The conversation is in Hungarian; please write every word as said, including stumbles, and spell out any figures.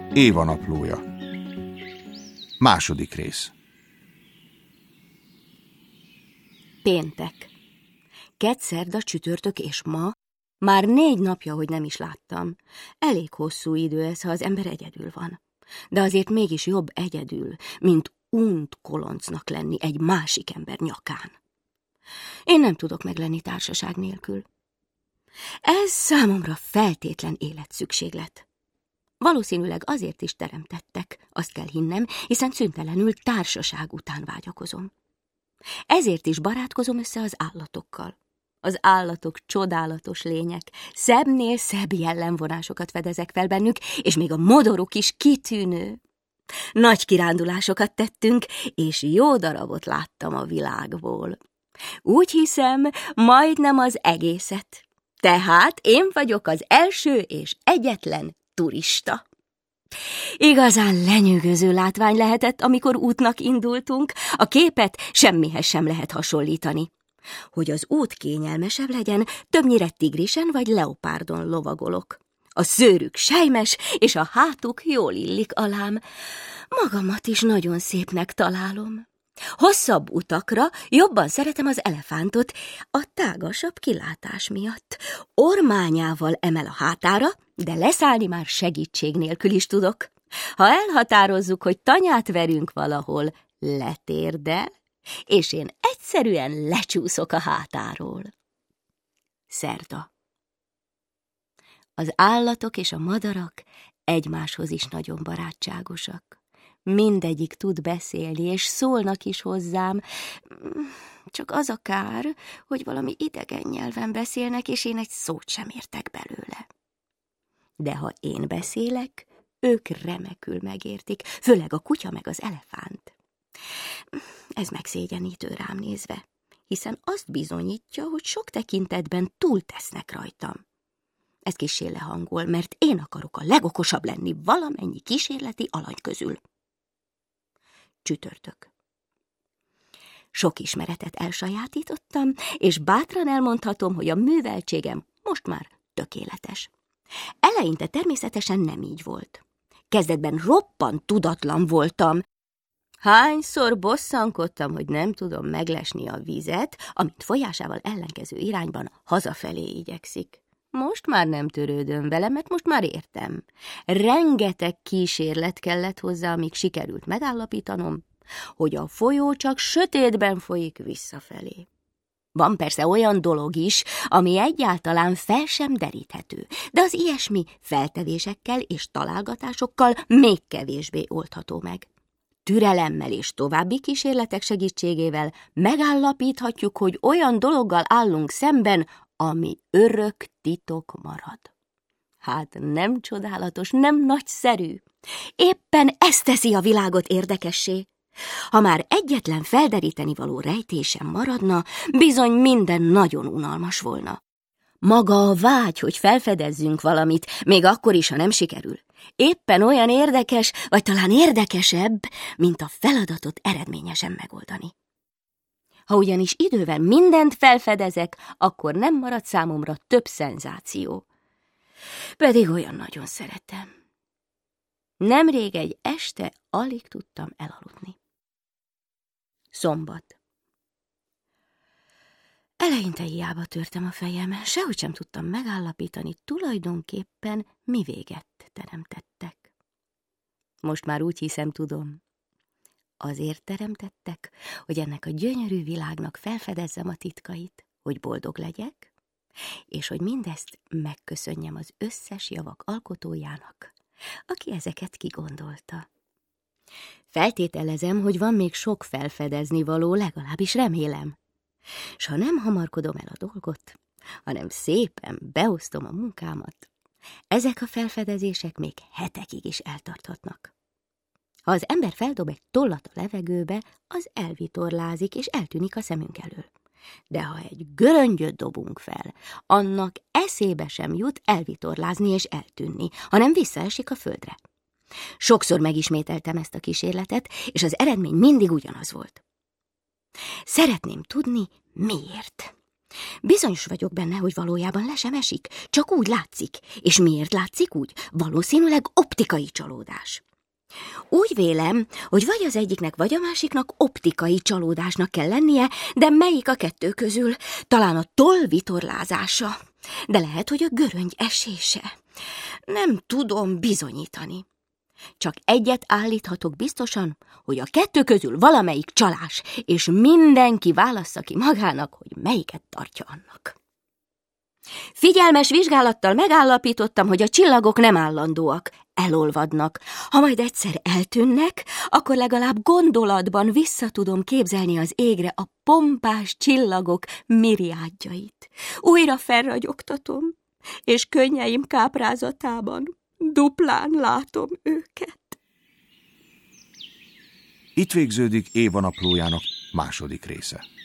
Éva naplója. Második rész. Péntek. Kettszerda, csütörtök és ma már négy napja, hogy nem is láttam. Elég hosszú idő ez, ha az ember egyedül van. De azért mégis jobb egyedül, mint unt koloncnak lenni egy másik ember nyakán. Én nem tudok meglenni társaság nélkül. Ez számomra feltétlen életszükséglet. Valószínűleg azért is teremtettek, azt kell hinnem, hiszen szüntelenül társaság után vágyakozom. Ezért is barátkozom össze az állatokkal. Az állatok csodálatos lények, szebbnél szebb jellemvonásokat fedezek fel bennük, és még a modoruk is kitűnő. Nagy kirándulásokat tettünk, és jó darabot láttam a világból. Úgy hiszem, majdnem az egészet. Tehát én vagyok az első és egyetlen turista. Igazán lenyűgöző látvány lehetett, amikor útnak indultunk, a képet semmihez sem lehet hasonlítani. Hogy az út kényelmesebb legyen, többnyire tigrisen vagy leopárdon lovagolok. A szőrük sejmes, és a hátuk jól illik alám. Magamat is nagyon szépnek találom. Hosszabb utakra jobban szeretem az elefántot, a tágasabb kilátás miatt. Ormányával emel a hátára, de leszállni már segítség nélkül is tudok. Ha elhatározzuk, hogy tanyát verünk valahol, letérdel, és én egyszerűen lecsúszok a hátáról. Szerda. Az állatok és a madarak egymáshoz is nagyon barátságosak. Mindegyik tud beszélni, és szólnak is hozzám. Csak az a kár, hogy valami idegen nyelven beszélnek, és én egy szót sem értek belőle. De ha én beszélek, ők remekül megértik, főleg a kutya meg az elefánt. Ez megszégyenítő rám nézve, hiszen azt bizonyítja, hogy sok tekintetben túltesznek rajtam. Ez kissé lehangol, mert én akarok a legokosabb lenni valamennyi kísérleti alany közül. Csütörtök. Sok ismeretet elsajátítottam, és bátran elmondhatom, hogy a műveltségem most már tökéletes. Eleinte természetesen nem így volt. Kezdetben roppant tudatlan voltam. Hányszor bosszankodtam, hogy nem tudom meglesni a vizet, amint folyásával ellenkező irányban hazafelé igyekszik. Most már nem törődöm vele, mert most már értem. Rengeteg kísérlet kellett hozzá, amíg sikerült megállapítanom, hogy a folyó csak sötétben folyik visszafelé. Van persze olyan dolog is, ami egyáltalán fel sem deríthető, de az ilyesmi feltevésekkel és találgatásokkal még kevésbé oldható meg. Türelemmel és további kísérletek segítségével megállapíthatjuk, hogy olyan dologgal állunk szemben, ami örök titok marad. Hát nem csodálatos, nem nagyszerű. Éppen ez teszi a világot érdekessé. Ha már egyetlen felderíteni való rejtésem maradna, bizony minden nagyon unalmas volna. Maga a vágy, hogy felfedezzünk valamit, még akkor is, ha nem sikerül, éppen olyan érdekes, vagy talán érdekesebb, mint a feladatot eredményesen megoldani. Ha ugyanis idővel mindent felfedezek, akkor nem marad számomra több szenzáció. Pedig olyan nagyon szeretem. Nemrég egy este alig tudtam elaludni. Szombat. Eleinte hiába törtem a fejem, sehogy sem tudtam megállapítani, tulajdonképpen mi véget teremtettek. Most már úgy hiszem, tudom. Azért teremtettek, hogy ennek a gyönyörű világnak felfedezzem a titkait, hogy boldog legyek, és hogy mindezt megköszönjem az összes javak alkotójának, aki ezeket kigondolta. Feltételezem, hogy van még sok felfedezni való, legalábbis remélem. S ha nem hamarkodom el a dolgot, hanem szépen beosztom a munkámat, ezek a felfedezések még hetekig is eltarthatnak. Ha az ember feldob egy tollat a levegőbe, az elvitorlázik és eltűnik a szemünk elől. De ha egy göröngyöt dobunk fel, annak eszébe sem jut elvitorlázni és eltűnni, hanem visszaesik a földre. Sokszor megismételtem ezt a kísérletet, és az eredmény mindig ugyanaz volt. Szeretném tudni, miért. Bizonyos vagyok benne, hogy valójában le sem esik, csak úgy látszik. És miért látszik úgy? Valószínűleg optikai csalódás. Úgy vélem, hogy vagy az egyiknek, vagy a másiknak optikai csalódásnak kell lennie, de melyik a kettő közül? Talán a toll vitorlázása, de lehet, hogy a göröngy esése. Nem tudom bizonyítani. Csak egyet állíthatok biztosan, hogy a kettő közül valamelyik csalás, és mindenki válassza ki magának, hogy melyiket tartja annak. Figyelmes vizsgálattal megállapítottam, hogy a csillagok nem állandóak, elolvadnak. Ha majd egyszer eltűnnek, akkor legalább gondolatban vissza tudom képzelni az égre a pompás csillagok miriádjait. Újra felragyogtatom, és könnyeim káprázatában duplán látom őket. Itt végződik Éva naplójának második része.